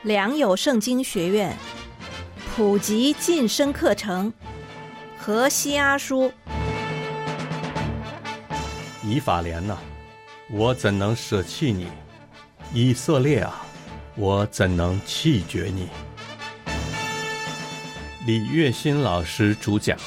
良友圣经学院普及晋升课程，何西阿书。 以法莲啊，我怎能舍弃你？以色列啊，我怎能弃绝你？李月新老师主讲。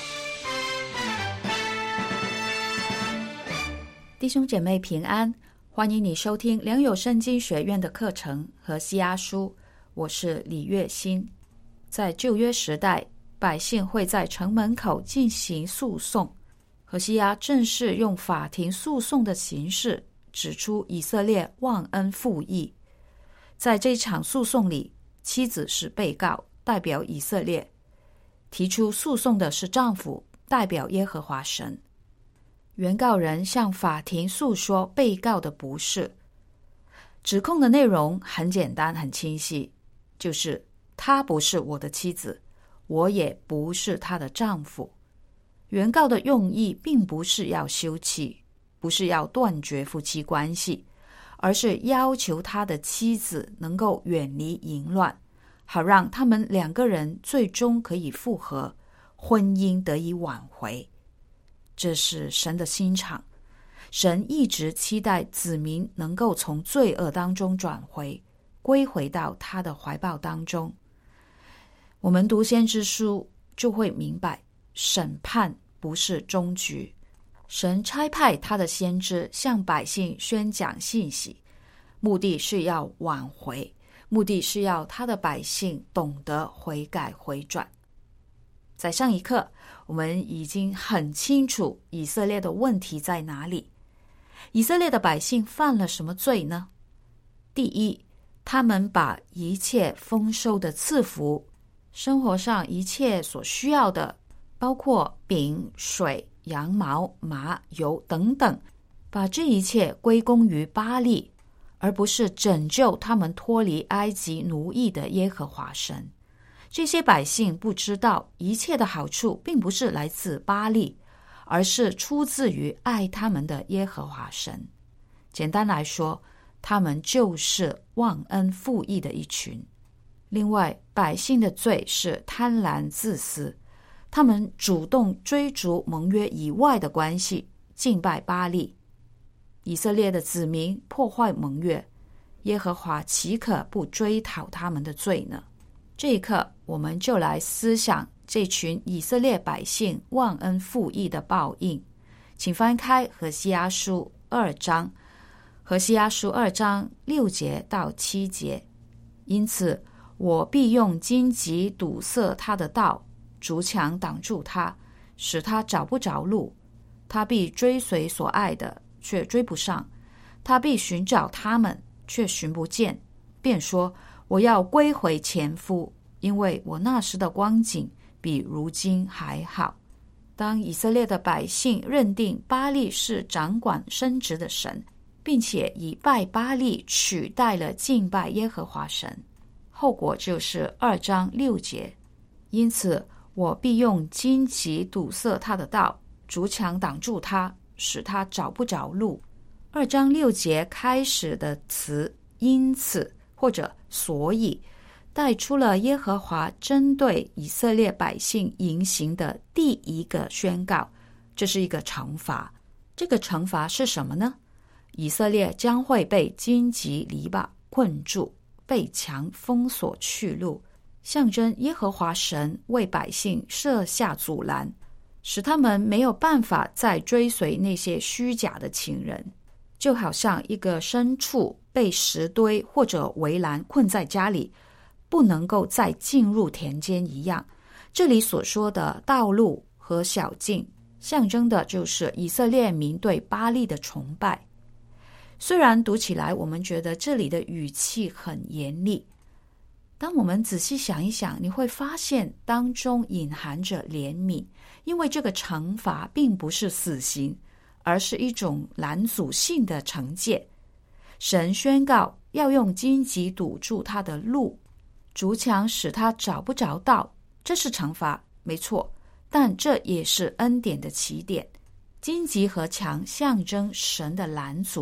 弟兄姐妹平安，欢迎你收听良友圣经学院的课程何西阿书，我是李月新。在旧约时代，百姓会在城门口进行诉讼，何西阿正是用法庭诉讼的形式指出以色列忘恩负义。在这场诉讼里，妻子是被告，代表以色列；提出诉讼的是丈夫，代表耶和华神。原告人向法庭诉说被告的不是，指控的内容很简单很清晰，就是她不是我的妻子，我也不是她的丈夫。原告的用意并不是要休妻，不是要断绝夫妻关系，而是要求他的妻子能够远离淫乱，好让他们两个人最终可以复合，婚姻得以挽回。这是神的心肠，神一直期待子民能够从罪恶当中转回，归回到他的怀抱当中。我们读先知书就会明白，审判不是终局。神差派他的先知向百姓宣讲信息，目的是要挽回，目的是要他的百姓懂得悔改回转。在上一课，我们已经很清楚以色列的问题在哪里。以色列的百姓犯了什么罪呢？第一，他们把一切丰收的赐福，生活上一切所需要的，包括饼、水、羊毛、麻、油等等，把这一切归功于巴力，而不是拯救他们脱离埃及奴役的耶和华神。这些百姓不知道，一切的好处并不是来自巴力，而是出自于爱他们的耶和华神。简单来说，他们就是忘恩负义的一群。另外，百姓的罪是贪婪自私，他们主动追逐盟约以外的关系，敬拜巴力。以色列的子民破坏盟约，耶和华岂可不追讨他们的罪呢？这一刻，我们就来思想这群以色列百姓忘恩负义的报应。请翻开何西阿书2章，何西阿书2章6节到7节。因此，我必用荆棘堵塞他的道，竹墙挡住他，使他找不着路。他必追随所爱的，却追不上；他必寻找他们，却寻不见。便说，我要归回前夫，因为我那时的光景比如今还好。当以色列的百姓认定巴力是掌管生殖的神，并且以拜巴力取代了敬拜耶和华神，后果就是2章6节。因此，我必用荆棘堵塞他的道，竹墙挡住他，使他找不着路。2章6节开始的词因此或者所以，带出了耶和华针对以色列百姓言行的第一个宣告，这是一个惩罚。这个惩罚是什么呢？以色列将会被荆棘篱笆困住，被墙封锁去路，象征耶和华神为百姓设下阻拦，使他们没有办法再追随那些虚假的情人。就好像一个牲畜被石堆或者围栏困在家里，不能够再进入田间一样。这里所说的道路和小径，象征的就是以色列民对巴力的崇拜。虽然读起来我们觉得这里的语气很严厉，当我们仔细想一想，你会发现当中隐含着怜悯，因为这个惩罚并不是死刑，而是一种拦阻性的惩戒。神宣告要用荆棘堵住他的路，竹墙使他找不着道，这是惩罚，没错，但这也是恩典的起点。荆棘和墙象征神的拦阻，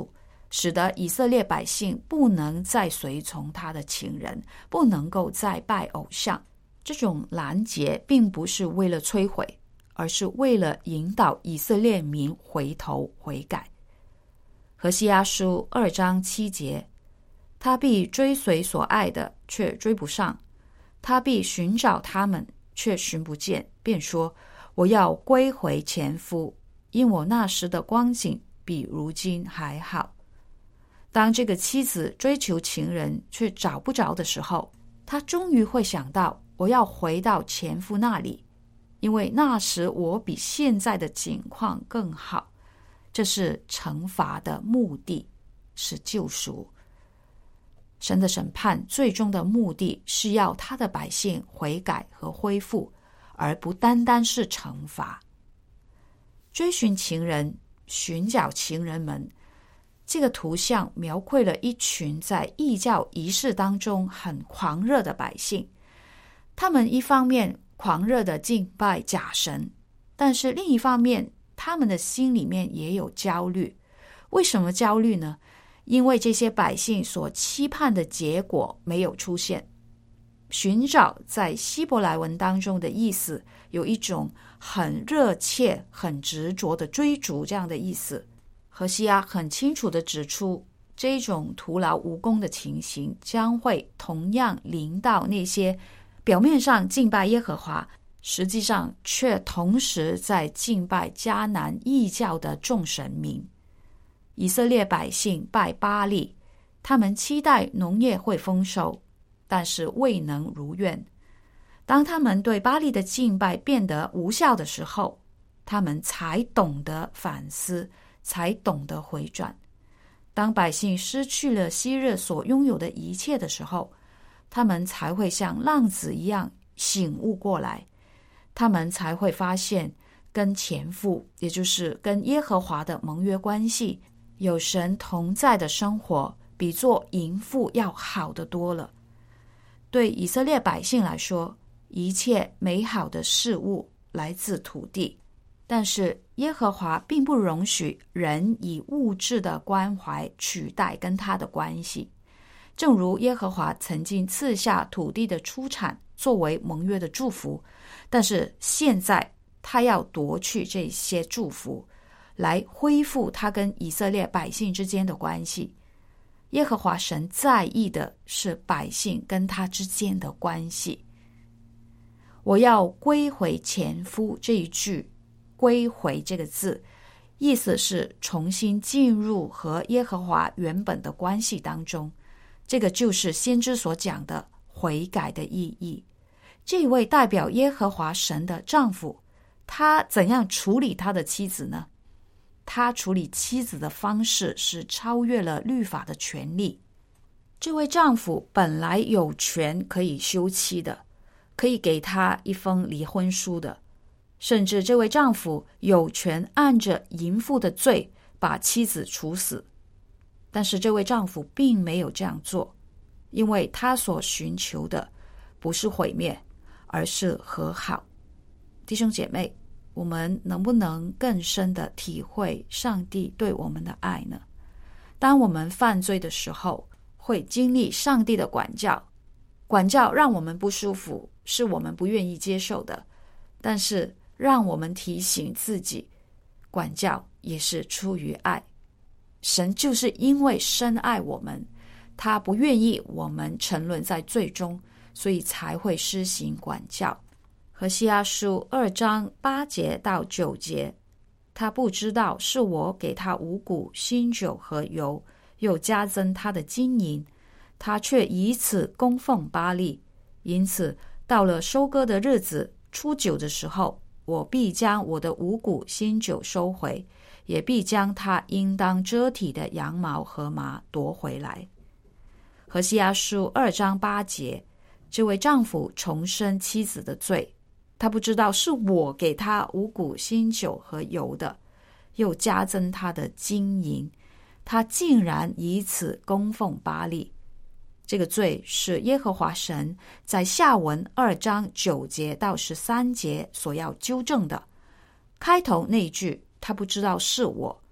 使得以色列百姓不能再随从他的情人，不能够再拜偶像。这种拦截并不是为了摧毁，而是为了引导以色列民回头悔改。何西阿书2章7节，他必追随所爱的，却追不上；他必寻找他们，却寻不见，便说：我要归回前夫，因我那时的光景比如今还好。当这个妻子追求情人却找不着的时候，她终于会想到，我要回到前夫那里，因为那时我比现在的境况更好。这是惩罚的目的，是救赎。神的审判最终的目的是要他的百姓悔改和恢复，而不单单是惩罚。追寻情人，寻找情人们，这个图像描绘了一群在异教仪式当中很狂热的百姓。他们一方面狂热的敬拜假神，但是另一方面他们的心里面也有焦虑。为什么焦虑呢？因为这些百姓所期盼的结果没有出现。寻找在希伯来文当中的意思有一种很热切、很执着的追逐这样的意思。何西阿很清楚地指出，这种徒劳无功的情形将会同样临到那些表面上敬拜耶和华，实际上却同时在敬拜迦南异教的众神明。以色列百姓拜巴力，他们期待农业会丰收，但是未能如愿。当他们对巴力的敬拜变得无效的时候，他们才懂得反思，才懂得回转。当百姓失去了昔日所拥有的一切的时候，他们才会像浪子一样醒悟过来，他们才会发现跟前父，也就是跟耶和华的盟约关系，有神同在的生活，比做淫妇要好得多了。对以色列百姓来说，一切美好的事物来自土地，但是耶和华并不容许人以物质的关怀取代跟他的关系。正如耶和华曾经赐下土地的出产作为盟约的祝福，但是现在他要夺去这些祝福，来恢复他跟以色列百姓之间的关系。耶和华神在意的是百姓跟他之间的关系。我要归回前夫，这一句归回这个字，意思是重新进入和耶和华原本的关系当中。这个就是先知所讲的悔改的意义。这位代表耶和华神的丈夫，他怎样处理他的妻子呢？他处理妻子的方式是超越了律法的权利。这位丈夫本来有权可以休妻的，可以给他一封离婚书的，甚至这位丈夫有权按着淫妇的罪把妻子处死。但是这位丈夫并没有这样做，因为他所寻求的不是毁灭，而是和好。弟兄姐妹，我们能不能更深的体会上帝对我们的爱呢？当我们犯罪的时候，会经历上帝的管教，管教让我们不舒服，是我们不愿意接受的，但是让我们提醒自己，管教也是出于爱。神就是因为深爱我们，他不愿意我们沉沦在罪中，所以才会施行管教。何西阿书2章8节到9节，他不知道是我给他五谷、新酒和油，又加增他的金银，他却以此供奉巴力。因此到了收割的日子，初9的时候，我必将我的五谷、新酒收回，也必将他应当遮体的羊毛和麻夺回来。何西阿书2章8节，这位丈夫重申妻子的罪，他不知道是我给他五谷、新酒和油的，又加增他的金银，他竟然以此供奉巴力。这个罪是耶和华神在下文2章9节到13节所要纠正的。开头那一句他不知道是我，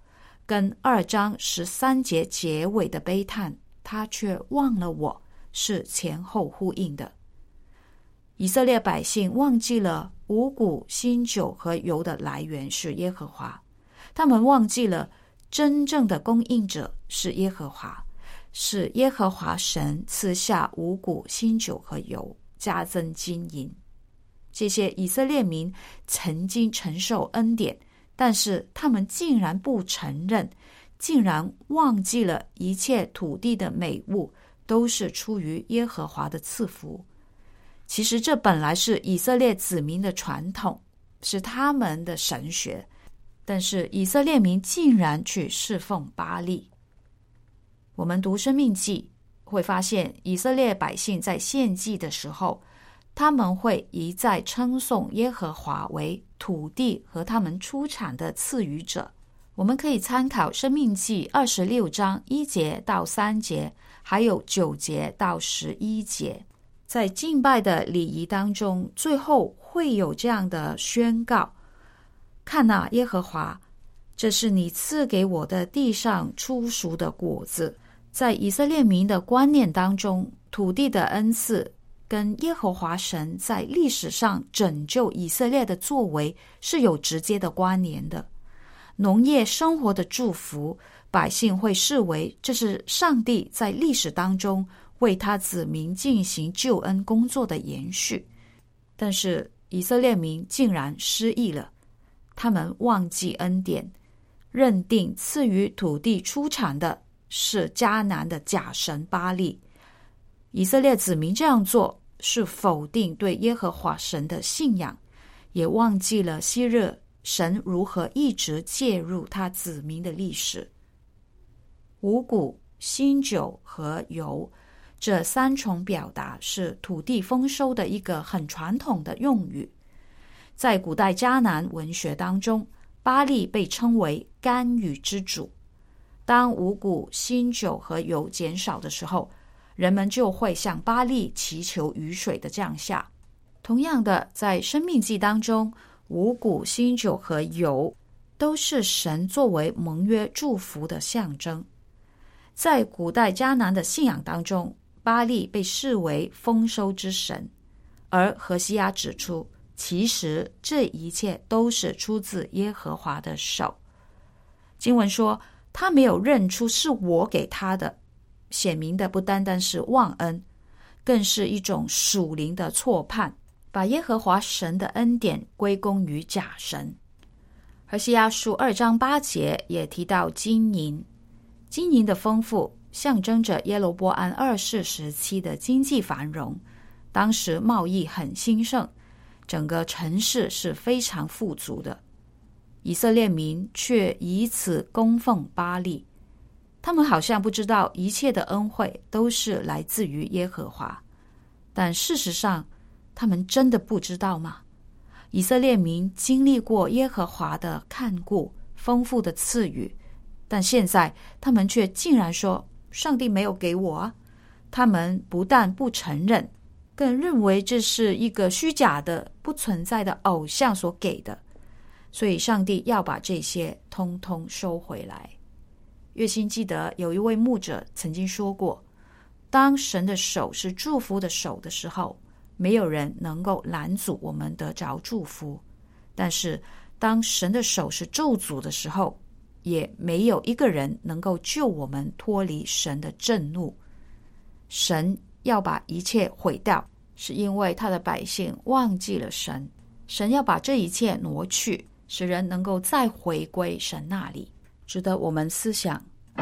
跟2章13节结尾的悲叹他却忘了我是前后呼应的。以色列百姓忘记了五谷、新酒和油的来源是耶和华，他们忘记了真正的供应者是耶和华，是耶和华神赐下五谷、新酒和油，加增金银。这些以色列民曾经承受恩典，但是他们竟然不承认，竟然忘记了一切土地的美物都是出于耶和华的赐福。其实这本来是以色列子民的传统，是他们的神学，但是以色列民竟然去侍奉巴力。我们读申命记会发现，以色列百姓在献祭的时候，他们会一再称颂耶和华为土地和他们出产的赐予者。我们可以参考申命记26章1节到3节，还有9节到11节。在敬拜的礼仪当中，最后会有这样的宣告：看哪，耶和华，这是你赐给我的地上出熟的果子。在以色列民的观念当中，土地的恩赐跟耶和华神在历史上拯救以色列的作为是有直接的关联的。农业生活的祝福，百姓会视为这是上帝在历史当中为他子民进行救恩工作的延续。但是以色列民竟然失忆了，他们忘记恩典，认定赐予土地出产的是迦南的假神巴力。以色列子民这样做是否定对耶和华神的信仰，也忘记了昔日神如何一直介入他子民的历史。五谷、新酒和油这3重表达是土地丰收的一个很传统的用语。在古代迦南文学当中，巴力被称为甘雨之主。当五谷、新酒和油减少的时候，人们就会向巴力祈求雨水的降下。同样的，在申命记当中，五谷、新酒和油都是神作为盟约祝福的象征。在古代迦南的信仰当中，巴力被视为丰收之神，而何西阿指出，其实这一切都是出自耶和华的手。经文说，他没有认出是我给他的，显明的不单单是忘恩，更是一种属灵的错判，把耶和华神的恩典归功于假神。何西阿书2章8节也提到金银，金银的丰富象征着耶罗波安2世时期的经济繁荣，当时贸易很兴盛，整个城市是非常富足的。以色列民却以此供奉巴力，他们好像不知道一切的恩惠都是来自于耶和华，但事实上他们真的不知道吗？以色列民经历过耶和华的看顾、丰富的赐予，但现在他们却竟然说上帝没有给我啊！他们不但不承认，更认为这是一个虚假的、不存在的偶像所给的，所以上帝要把这些通通收回来。月心记得有一位牧者曾经说过，当神的手是祝福的手的时候，没有人能够拦阻我们得着祝福，但是当神的手是咒诅的时候，也没有一个人能够救我们脱离神的震怒。神要把一切毁掉，是因为他的百姓忘记了神，神要把这一切挪去，使人能够再回归神那里，值得我们思想。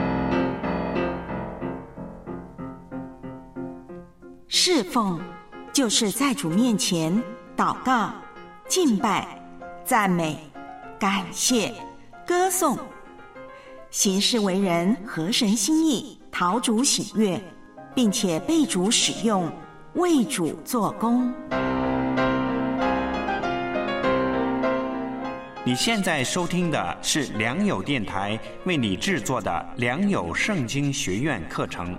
侍奉就是在主面前祷告、敬拜、赞美、感谢、歌颂，行事为人合神心意，讨主喜悦，并且被主使用，为主做工。 你现在收听的是良友电台为你制作的良友圣经学院课程。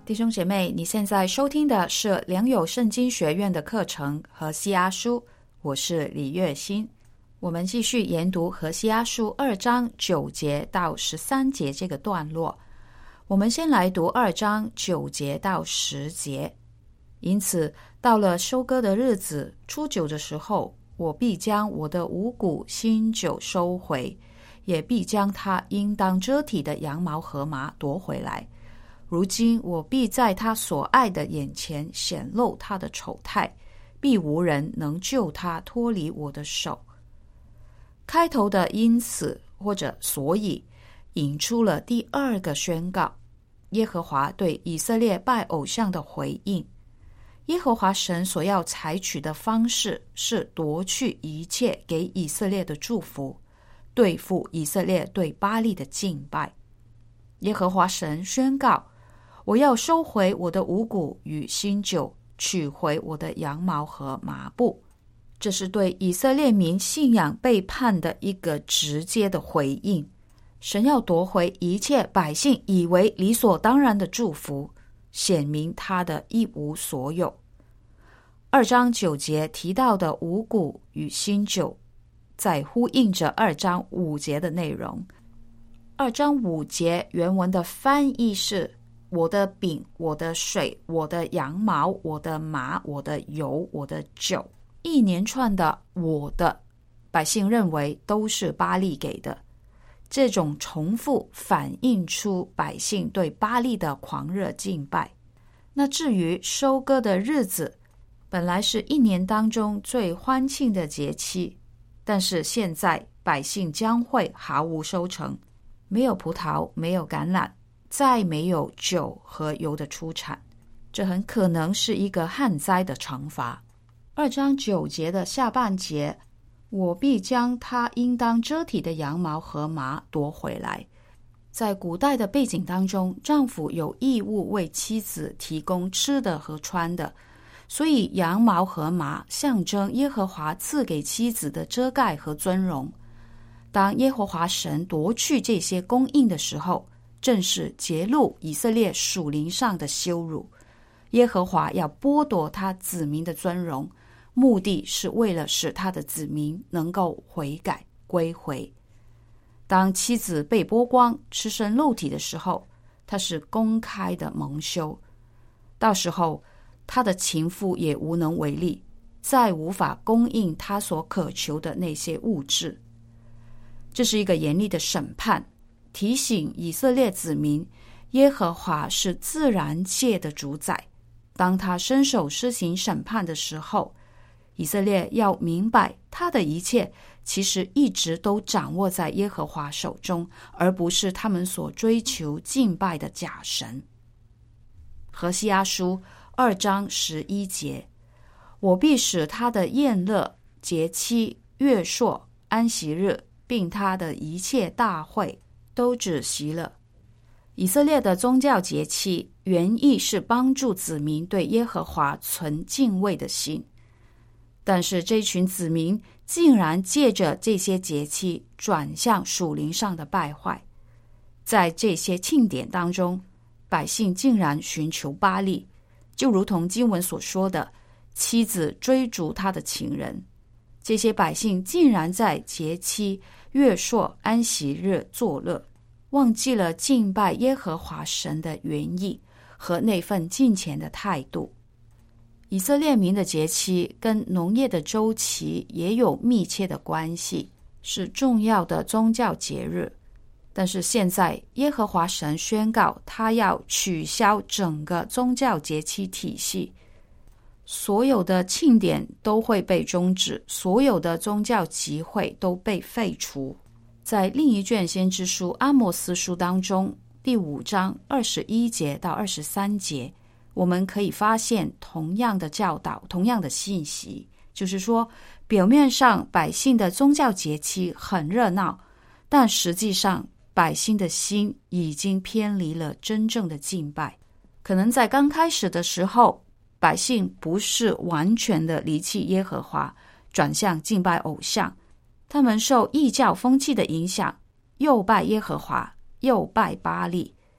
弟兄姐妹，你现在收听的是良友圣经学院的课程何西阿书，我是李月欣。我们继续研读何西阿书2章9节到13节这个段落。我们先来读2章9节到10节。因此，到了收割的日子，初9的时候，我必将我的五谷新酒收回，也必将他应当遮体的羊毛和麻夺回来。如今我必在他所爱的眼前显露他的丑态，必无人能救他脱离我的手。开头的因此或者所以引出了第2个宣告，耶和华对以色列拜偶像的回应。耶和华神所要采取的方式是夺去一切给以色列的祝福，对付以色列对巴力的敬拜。耶和华神宣告，我要收回我的五谷与新酒，取回我的羊毛和麻布。这是对以色列民信仰背叛的一个直接的回应。神要夺回一切百姓以为理所当然的祝福，显明他的一无所有。2章9节提到的五谷与新酒，在呼应着2章5节的内容。2章5节原文的翻译是，我的饼，我的水，我的羊毛，我的麻，我的油，我的酒，一连串的我的，百姓认为都是巴力给的。这种重复反映出百姓对巴力的狂热敬拜。那至于收割的日子，本来是一年当中最欢庆的节期，但是现在百姓将会毫无收成，没有葡萄，没有橄榄，再没有酒和油的出产，这很可能是一个旱灾的惩罚。2章9节的下半节，我必将他应当遮体的羊毛和麻夺回来。在古代的背景当中，丈夫有义务为妻子提供吃的和穿的，所以羊毛和麻象征耶和华赐给妻子的遮盖和尊荣。当耶和华神夺去这些供应的时候，正是揭露以色列属灵上的羞辱。耶和华要剥夺他子民的尊荣，目的是为了使他的子民能够悔改归回。当妻子被剥光赤身露体的时候，他是公开的蒙羞，到时候他的情妇也无能为力，再无法供应他所渴求的那些物质。这是一个严厉的审判，提醒以色列子民，耶和华是自然界的主宰。当他伸手施行审判的时候，以色列要明白，他的一切其实一直都掌握在耶和华手中，而不是他们所追求敬拜的假神。何西阿书2章11节，我必使他的宴乐、节期、月朔、安息日，并他的一切大会都止息了。以色列的宗教节期原意是帮助子民对耶和华存敬畏的心，但是这群子民竟然借着这些节期转向属灵上的败坏。在这些庆典当中，百姓竟然寻求巴力，就如同经文所说的，妻子追逐他的情人。这些百姓竟然在节期、月朔、安息日作乐，忘记了敬拜耶和华神的原意和那份敬虔的态度。以色列民的节期跟农业的周期也有密切的关系，是重要的宗教节日。但是现在耶和华神宣告，他要取消整个宗教节期体系，所有的庆典都会被终止，所有的宗教集会都被废除。在另一卷先知书阿摩斯书当中，第5章21节到23节，我们可以发现同样的教导，同样的信息，就是说，表面上百姓的宗教节期很热闹，但实际上百姓的心已经偏离了真正的敬拜。可能在刚开始的时候，百姓不是完全的离弃耶和华，转向敬拜偶像，他们受异教风气的影响，又拜耶和华，又拜巴力。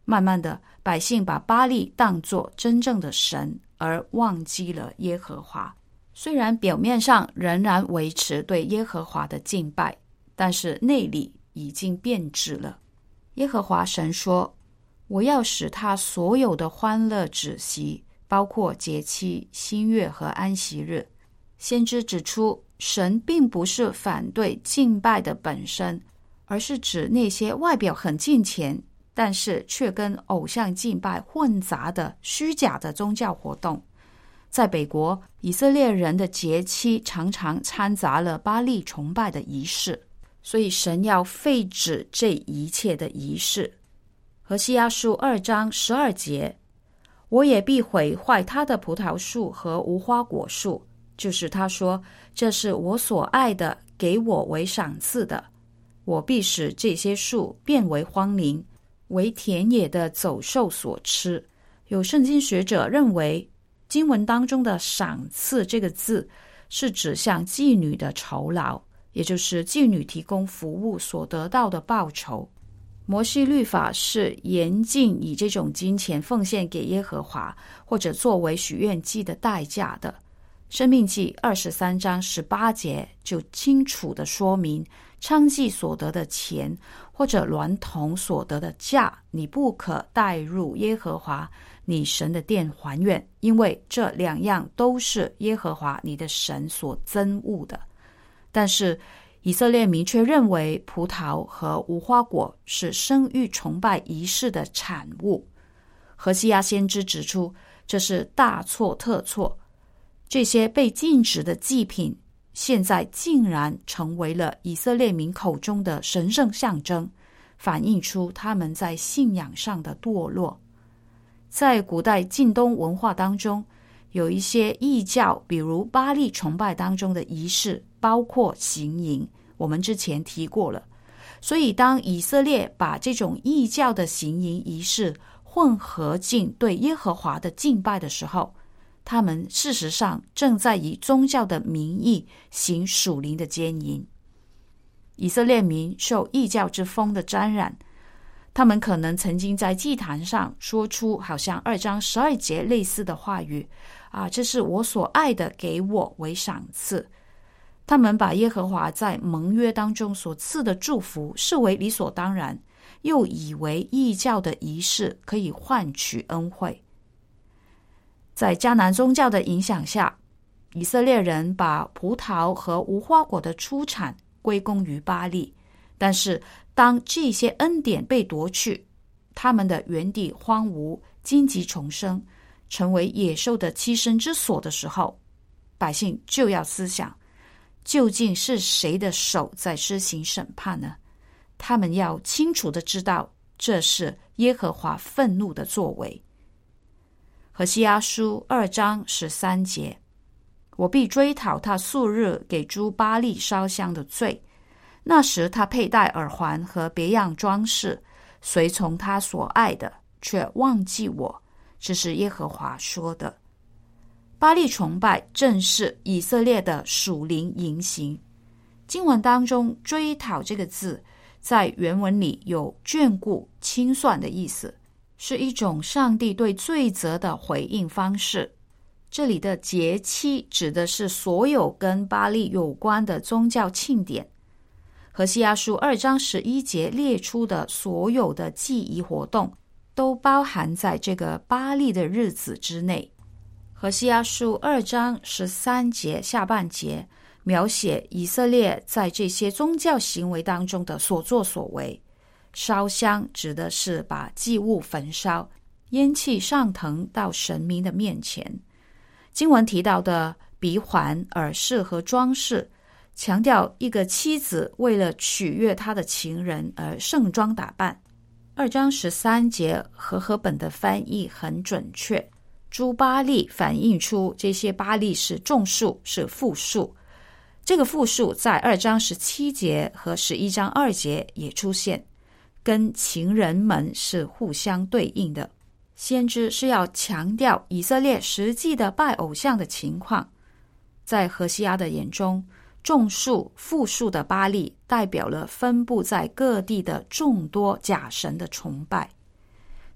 慢慢的，百姓把巴力当作真正的神，而忘记了耶和华。虽然表面上仍然维持对耶和华的敬拜，但是内里已经变质了。耶和华神说，我要使他所有的欢乐止息，包括节期、新月和安息日。先知指出，神并不是反对敬拜的本身，而是指那些外表很敬虔，但是却跟偶像敬拜混杂的虚假的宗教活动。在北国，以色列人的节期常常掺杂了巴力崇拜的仪式，所以神要废止这一切的仪式。何西阿书2章12节，我也必毁坏他的葡萄树和无花果树，就是他说，这是我所爱的，给我为赏赐的。我必使这些树变为荒林，为田野的走兽所吃。有圣经学者认为，经文当中的赏赐这个字是指向妓女的酬劳，也就是妓女提供服务所得到的报酬。摩西律法是严禁以这种金钱奉献给耶和华，或者作为许愿祭的代价的。申命记23章18节就清楚地说明，娼妓所得的钱或者娈童所得的价，你不可带入耶和华你神的殿还愿，因为这两样都是耶和华你的神所憎恶的。但是以色列民却认为葡萄和无花果是生育崇拜仪式的产物。何西阿先知指出，这是大错特错。这些被禁止的祭品，现在竟然成为了以色列民口中的神圣象征，反映出他们在信仰上的堕落。在古代近东文化当中，有一些异教，比如巴力崇拜当中的仪式，包括行淫，我们之前提过了。所以当以色列把这种异教的行淫仪式混合进对耶和华的敬拜的时候，他们事实上正在以宗教的名义行属灵的奸淫。以色列民受异教之风的沾染，他们可能曾经在祭坛上说出好像2章12节类似的话语，这是我所爱的，给我为赏赐。他们把耶和华在盟约当中所赐的祝福视为理所当然，又以为异教的仪式可以换取恩惠。在迦南宗教的影响下，以色列人把葡萄和无花果的出产归功于巴力，但是当这些恩典被夺去，他们的原地荒芜，荆棘丛生，成为野兽的栖身之所的时候，百姓就要思想，究竟是谁的手在施行审判呢？他们要清楚地知道，这是耶和华愤怒的作为。何西阿书2章13节，我必追讨他素日给诸巴力烧香的罪，那时他佩戴耳环和别样装饰，随从他所爱的，却忘记我，这是耶和华说的。巴力崇拜正是以色列的属灵淫行。经文当中追讨这个字，在原文里有眷顾、清算的意思，是一种上帝对罪责的回应方式。这里的节期指的是所有跟巴力有关的宗教庆典。何西阿书2章11节列出的所有的祭仪活动，都包含在这个巴力的日子之内。何西阿书2章13节下半节描写以色列在这些宗教行为当中的所作所为。烧香指的是把祭物焚烧，烟气上腾到神明的面前。经文提到的鼻环、耳饰和装饰，强调一个妻子为了取悦她的情人而盛装打扮。2章13节和合本的翻译很准确，诸巴力反映出这些巴力是众数，是复数。这个复数在2章17节和11章2节也出现，跟情人们是互相对应的。先知是要强调以色列实际的拜偶像的情况。在何西阿的眼中，众数、复数的巴力代表了分布在各地的众多假神的崇拜。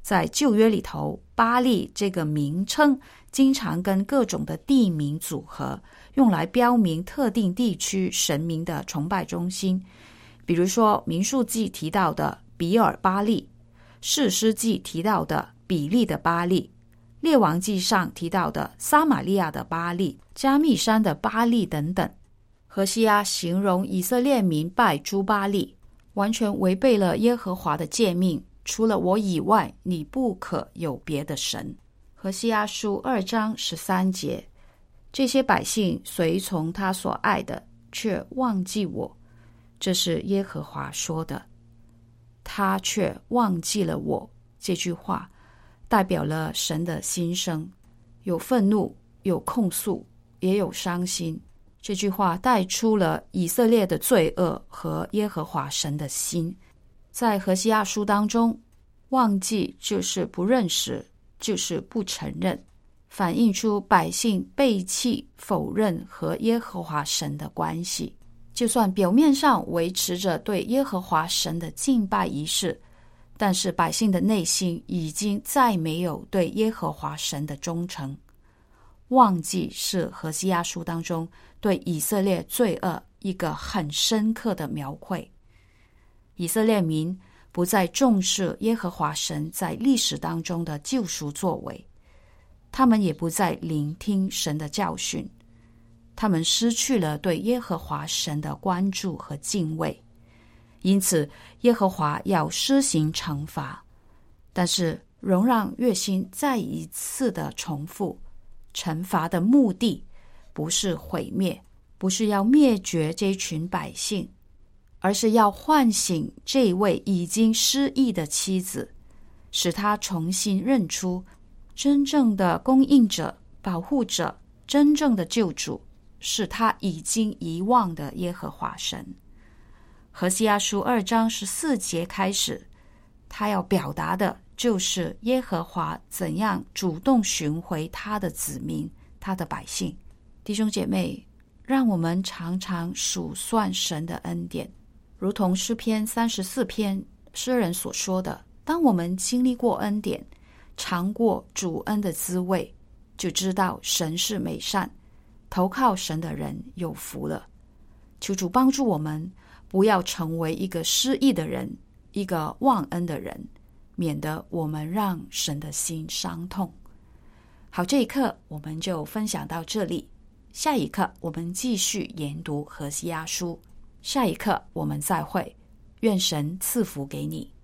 在旧约里头，巴力这个名称经常跟各种的地名组合，用来标明特定地区神明的崇拜中心。比如说民数记提到的比尔巴力，士师记提到的比利的巴力，列王记上提到的撒玛利亚的巴力，加密山的巴力等等。何西阿形容以色列民拜诸巴力，完全违背了耶和华的诫命，除了我以外，你不可有别的神。何西阿书2章13节，这些百姓随从他所爱的，却忘记我。这是耶和华说的，他却忘记了我。这句话代表了神的心声，有愤怒，有控诉，也有伤心。这句话带出了以色列的罪恶和耶和华神的心。在何西阿书当中，忘记就是不认识，就是不承认，反映出百姓背弃、否认和耶和华神的关系。就算表面上维持着对耶和华神的敬拜仪式，但是百姓的内心已经再没有对耶和华神的忠诚。忘记是何西阿书当中对以色列罪恶一个很深刻的描绘。以色列民不再重视耶和华神在历史当中的救赎作为，他们也不再聆听神的教训，他们失去了对耶和华神的关注和敬畏，因此耶和华要施行惩罚。但是容让月星再一次的重复，惩罚的目的不是毁灭，不是要灭绝这群百姓，而是要唤醒这位已经失忆的妻子，使他重新认出真正的供应者、保护者、真正的救主是他已经遗忘的耶和华神。何西阿书2章14节开始，他要表达的就是耶和华怎样主动寻回他的子民，他的百姓。弟兄姐妹，让我们常常数算神的恩典，如同诗篇34篇诗人所说的，当我们经历过恩典，尝过主恩的滋味，就知道神是美善，投靠神的人有福了。求主帮助我们，不要成为一个失意的人，一个忘恩的人，免得我们让神的心伤痛。好，这一课我们就分享到这里，下一课我们继续研读何西阿书，下一课我们再会，愿神赐福给你。